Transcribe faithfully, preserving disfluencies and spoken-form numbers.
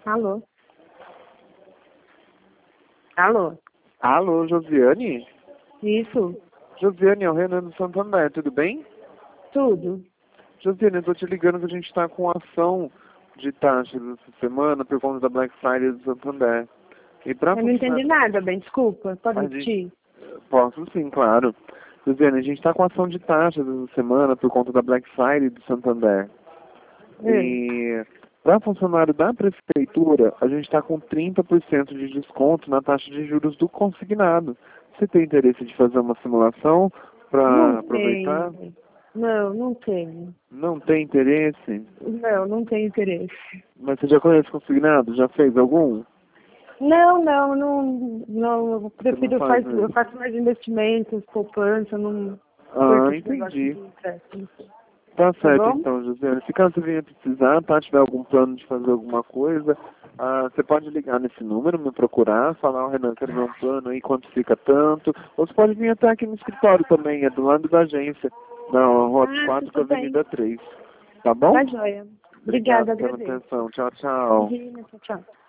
Alô? Alô? Alô, Josiane? Isso? Josiane, é o Renan do Santander, tudo bem? Tudo? Josiane, eu tô te ligando que a gente tá com ação de taxas essa semana por conta da Black Friday do Santander. E pra Eu não entendi nada, bem, desculpa. Pode a repetir? gente... Posso sim, claro. Josiane, a gente tá com ação de taxas essa semana por conta da Black Friday do Santander. É. E para funcionário da prefeitura, a gente está com trinta por cento de desconto na taxa de juros do consignado. Você tem interesse de fazer uma simulação para Não aproveitar? tenho. Não, não tenho. Não tem interesse? Não, não tenho interesse. Mas você já conhece consignado? Já fez algum? Não, não, não, não, eu Você não prefiro, faz faz, eu isso? faço mais investimentos, poupança, não Ah, curto esse negócio entendi. de empréstimo. Tá Tá certo bom? então, Josiane. Se caso você venha precisar, tá? Tiver algum plano de fazer alguma coisa, ah, você pode ligar nesse número, me procurar, falar, o Renan, quero ver um plano aí, quanto fica tanto. Ou você pode vir até aqui no escritório também, é do lado da agência, na Rua Ah, quatro com a tudo bem. Avenida três. Tá bom? Tá joia. Obrigado Obrigada, pela agradeço. atenção. Tchau, tchau. Imagina, tchau, tchau.